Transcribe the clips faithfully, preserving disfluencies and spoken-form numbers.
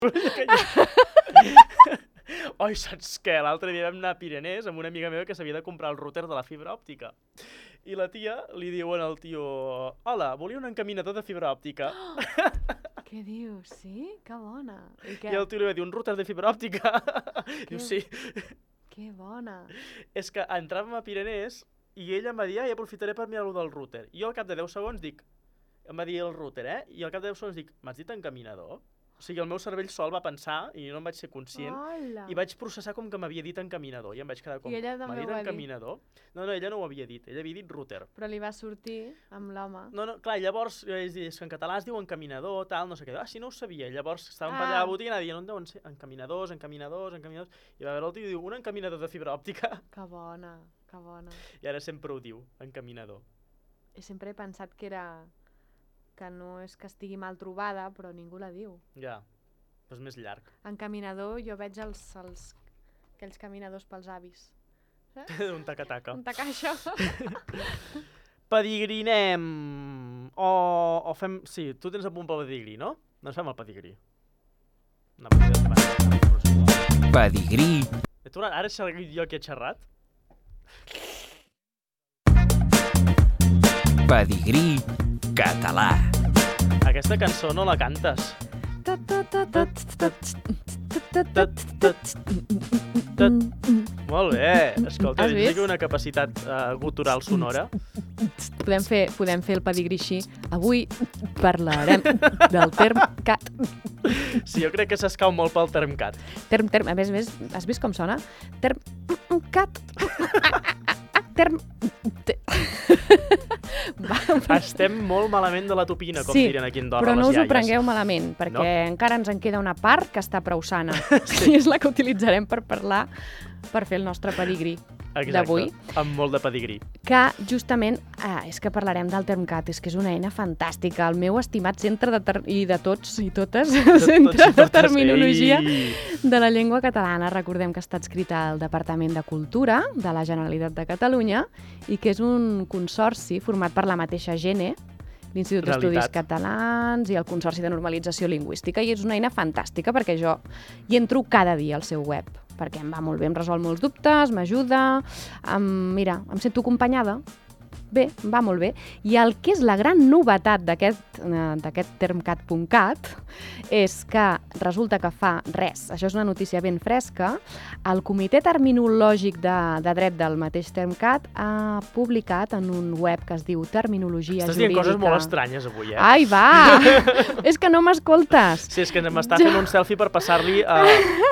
Oi, saps què? L'altre dia vam anar a Pirenès amb una amiga meva que s'havia de comprar el router de la fibra òptica. I la tia li diuen al tio: hola, volia un encaminador de fibra òptica. Què dius? Sí? Que bona. I, I el tio li va dir: un router de fibra òptica. Diu, sí. Que bona. És que entràvem a Pirenès i ella em va dir: ai, aprofitaré per mirar-lo del router. I jo al cap de deu segons dic, em va dir el router, eh? I al cap de deu segons dic, m'has dit encaminador? O sigui, el meu cervell sol va pensar, i no em vaig ser conscient, Hola. i vaig processar com que m'havia dit encaminador, i em vaig quedar com, I ella també m'ha dit ho va dir. encaminador? No, no, ella no ho havia dit, ella havia dit router. Però li va sortir amb l'home. No, no, clar, llavors, jo vaig dir, és que en català es diu encaminador, tal, no sé què. Ah, sí, no ho sabia. I llavors estàvem per allà a la botiga i anava dient, on deuen ser? Encaminadors, encaminadors, encaminadors... I va veure el tio i diu, un encaminador de fibra òptica. Que bona, que bona. I ara sempre ho diu, encaminador. I sempre he pensat que era... que no és que estigui mal trobada, però ningú la diu. Ja, però és més llarg. Encaminador, jo veig els, els... aquells caminadors pels avis. Saps? Un taca-taca. Un tacaixo. Pedigrinem. O, o fem... Sí, tu tens a punt pel pedigrí, no? Doncs fem el pedigrí. No, Pedigrí. Ara he xerrat jo que he xerrat? Pedigrí català. Aquesta cançó no la cantes. Molt bé. Escolta, Has tens vist? una capacitat uh, gutural sonora. Podem fer, podem fer el pedigrí així. Avui parlarem del termcat. Sí, jo crec que s'escau molt pel termcat. Term, term, a més a més, has vist com sona? Termcat. Term... te- Va, va. Estem molt malament de la tupina, com Sí, diren aquí a Andorra, Però no les us ho iaies. prengueu malament, perquè No? encara ens en queda una part que està prou sana. I és la que utilitzarem per parlar, per fer el nostre pedigrí d'avui. Exacte, amb molt de pedigrí. Que justament, ah, és que parlarem del Termcat, és que és una eina fantàstica, el meu estimat centre de ter i de tots i totes, centre de terminologia Ei! de la llengua catalana. Recordem que està escrita al Departament de Cultura de la Generalitat de Catalunya i que és un consorci format per la mateixa Gene, l'Institut d'Estudis Realitat. Catalans i el Consorci de Normalització Lingüística, i és una eina fantàstica perquè jo hi entro cada dia al seu web, perquè em va molt bé, em resol molts dubtes, m'ajuda, em, mira, em sento acompanyada, bé, em va molt bé. I el que és la gran novetat d'aquest eh, d'aquest termcat punt cat és que resulta que fa res, això és una notícia ben fresca, el Comitè Terminològic de, de Dret del mateix Termcat ha publicat en un web que es diu Terminologia Estàs Jurídica. dient coses molt estranyes avui, eh? Ai, va! És que no m'escoltes! Sí, és que m'està fent un selfie per passar-li a...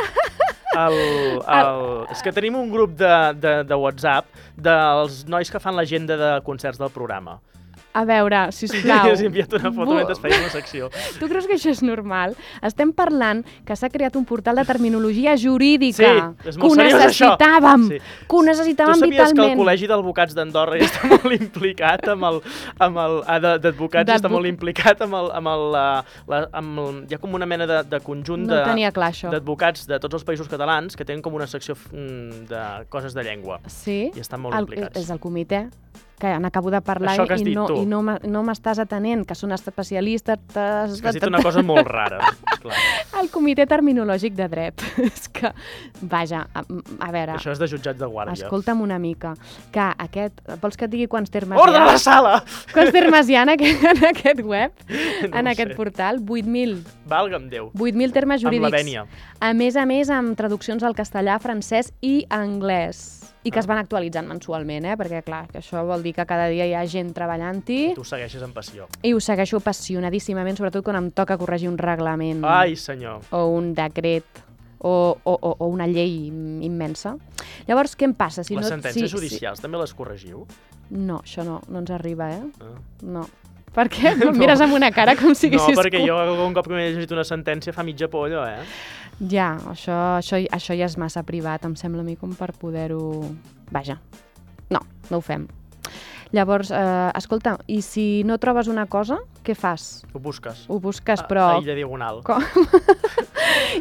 El, el... És que tenim un grup de, de, de WhatsApp dels nois que fan l'agenda de concerts del programa. A veure, sisplau. I has enviat una foto mentre feies la secció. Tu creus que això és normal? Estem parlant que s'ha creat un portal de terminologia jurídica. Sí, és molt que ho seriós, això. necessitàvem, Sí. que ho necessitàvem Tu sabies vitalment. que el Col·legi d'Advocats d'Andorra ja està molt implicat amb el... Amb el ah, de- d'advocats ja està D'advo- molt implicat amb el... Amb el, la, la, amb el hi ha com una mena de, de conjunt No de... ho tenia clar, això. d'advocats de tots els països catalans que tenen com una secció mm, de coses de llengua. Sí, I estan molt el, implicats. és el comitè que n'acabo de parlar Això que has i dit no, tu. i no, m'ha- no m'estàs atenent, que són especialistes... És que has dit una cosa molt rara, esclar. El Comitè Terminològic de Dret. És que, vaja, a, a veure, Això és de jutjats de guàrdia. escolta'm una mica, que aquest... Vols que et digui quants termes Ordre hi a ha? la sala! Quants termes hi ha en aquest, en aquest web, No en ho aquest sé. portal? vuit mil. Valga'm Déu. vuit mil termes Amb la jurídics. vènia. A més a més, amb traduccions al castellà, francès i anglès. I que es van actualitzant mensualment, eh? Perquè, clar, que això vol dir que cada dia hi ha gent treballant-hi. Tu segueixes amb passió. I ho segueixo apassionadíssimament, sobretot quan em toca corregir un reglament Ai, senyor. o un decret o, o, o, o una llei immensa. Llavors, què em passa? Si Les no, sentències si, judicials també les corregiu? Si... No, això no, no ens arriba, eh? Ah. No. Per què? Em mires amb una cara com si No, haguessis... perquè jo algun cop que m'he llegit una sentència fa mitja pollo, eh? Ja, això, això, això ja és massa privat, em sembla a mi, com per poder-ho... Vaja, no, no ho fem. Llavors, eh, escolta, i si no trobes una cosa, què fas? Ho busques. Ho busques, A- però... A illa diagonal. Com? Ho diu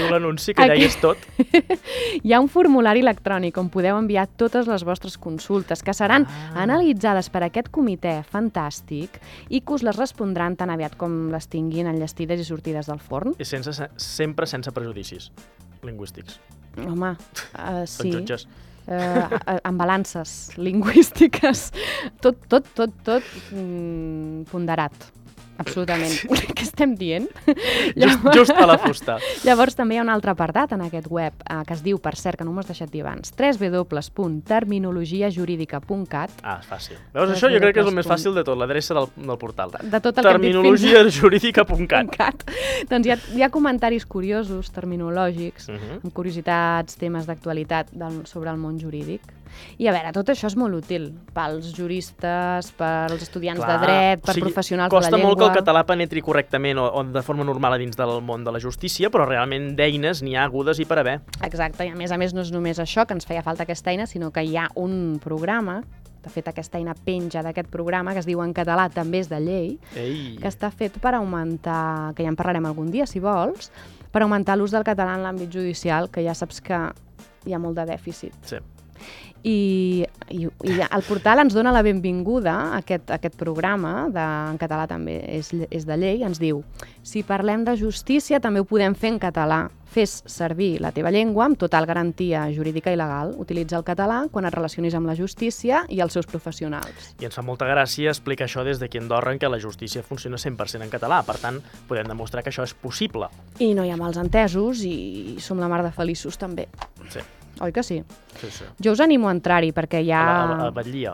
l'anunci que Aquí. deies tot. Hi ha un formulari electrònic on podeu enviar totes les vostres consultes, que seran Ah. analitzades per aquest comitè fantàstic i que us les respondran tan aviat com les tinguin enllestides i sortides del forn. I sense, sempre sense prejudicis lingüístics. Home, uh, sí. Són jutges. Uh, amb balances lingüístiques. Tot, tot, tot, tot mm, ponderat. Absolutament. Què estem dient? Just, just a la fusta. Llavors també hi ha un altre apartat en aquest web eh, que es diu, per cert, que no m'ho has deixat dir abans, w w w punt terminologia jurídica punt cat. Ah, és fàcil. Veus, això jo crec que és el més fàcil de tot, l'adreça del, del portal. De tot el que hem dit fins terminologia jurídica punt cat. cat. Doncs hi ha, hi ha comentaris curiosos, terminològics, Uh -huh. amb curiositats, temes d'actualitat del- sobre el món jurídic. I a veure, tot això és molt útil pels juristes, pels estudiants Clar, de dret, per o sigui, professionals de la costa llengua... molt que el català penetri correctament o, o de forma normal a dins del món de la justícia, però realment d'eines n'hi ha agudes i per haver. Exacte, i a més a més no és només això, que ens feia falta aquesta eina, sinó que hi ha un programa, de fet aquesta eina penja d'aquest programa, que es diu En català també és de llei, Ei. que està fet per augmentar, que ja en parlarem algun dia si vols, per augmentar l'ús del català en l'àmbit judicial, que ja saps que hi ha molt de dèficit. Sí. I, i, i el portal ens dona la benvinguda a aquest, a aquest programa, de, en català també és, és de llei, ens diu: si parlem de justícia també ho podem fer en català. Fes servir la teva llengua amb total garantia jurídica i legal. Utilitza el català quan et relacionis amb la justícia i els seus professionals. I ens fa molta gràcia explicar això des d'aquí a Andorra, en què la justícia funciona cent per cent en català. Per tant, podem demostrar que això és possible. I no hi ha mals entesos i som la mar de feliços també. Sí, Oi que sí? sí, sí. Jo us animo a entrar-hi perquè hi A, ha... a, a Batllia.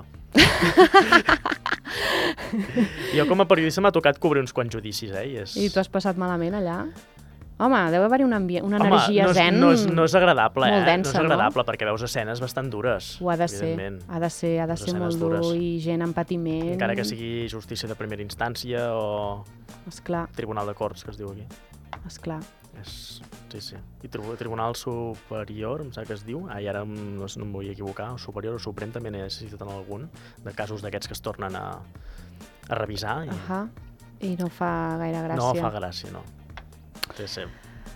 Jo com a periodista m'ha tocat cobrir uns quants judicis, eh? I, és... I tu has passat malament allà? Home, deu haver-hi una, ambient, una Home, energia no és, zen no és, no és agradable, molt eh? densa, no és agradable, no? Perquè veus escenes bastant dures, Ho ha de ser, evidentment. ha de ser, ha de Les ser escenes molt dur dures. i gent en patiment. Encara que sigui justícia de primera instància o Esclar, tribunal de corts, que es diu aquí. esclar. És... Sí, sí. I tri Tribunal Superior, em sap que es diu, ah, i ara em- no, sé, no em vull equivocar, o Superior o Suprem també n'he citat en algun, de casos d'aquests que es tornen a, a revisar. I Ahà. I no fa gaire gràcia. no fa gràcia, no. Sí, sí.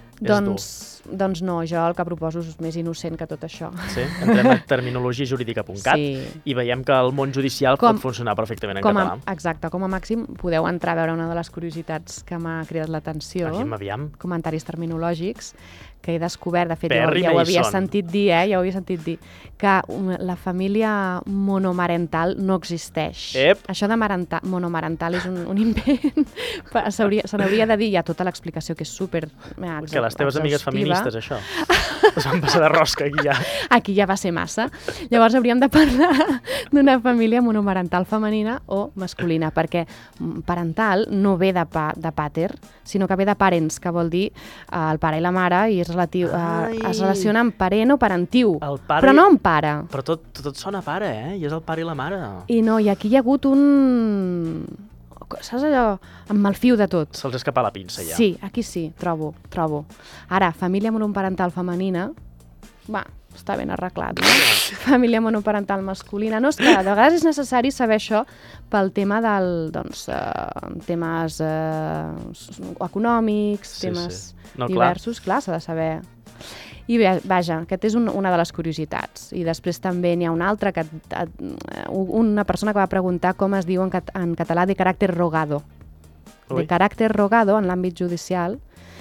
Doncs, doncs no, jo el que proposo és més innocent que tot això. Sí? Entrem a terminologia jurídica punt cat Sí. i veiem que el món judicial Com- pot funcionar perfectament en Com a, català. exacte, com a màxim podeu entrar a veure una de les curiositats que m'ha cridat l'atenció. Aquí amb aviam. Comentaris terminològics que he descobert, de fet Perry ja, ja ho havia Mason. sentit dir, eh? ja ho havia sentit dir, que um, la família monomarental no existeix. Ep. Això de marenta, monomarental és un, un invent, Pa- s'hauria- se n'hauria de dir, hi ha tota l'explicació que és super eh, Que les teves amigues exhaustiva. feministes, això. Es van passar de rosca aquí ja. Aquí ja va ser massa. Llavors hauríem de parlar d'una família monomarental femenina o masculina, perquè mm, parental no ve de, pa, de pater, sinó que ve de parents, que vol dir eh, el pare i la mare, i és relatiu, Ai. eh, es relaciona amb parent o parentiu, El pare però i- no amb pare. Però tot, tot, tot sona pare, eh? I és el pare i la mare. I no, i aquí hi ha hagut un... Saps allò? Amb el fiu de tot. Se'ls escapa la pinça, ja. Sí, aquí sí, trobo, trobo. Ara, família monoparental femenina, va, està ben arreglat, no? Família monoparental masculina. No, és que de vegades és necessari saber això pel tema del, doncs, eh, temes eh, s- econòmics, Sí, temes sí. No, clar. diversos, clar, s'ha de saber. I bé, vaja, aquest és un, una de les curiositats. I després també n'hi ha una altra, que, eh, una persona que va preguntar com es diu en, cat en català de caràcter rogado. Ui. De caràcter rogado en l'àmbit judicial,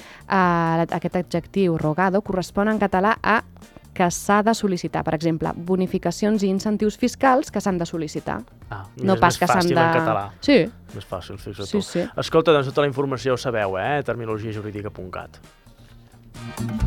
eh, aquest adjectiu rogado correspon en català a que s'ha de sol·licitar. Per exemple, bonificacions i incentius fiscals que s'han de sol·licitar. Ah, No és pas més que s'han fàcil de... en català. Sí, Més fàcil, fixa't sí, tu. sí. Escolta, doncs tota la informació ho sabeu, eh? terminologia jurídica punt cat.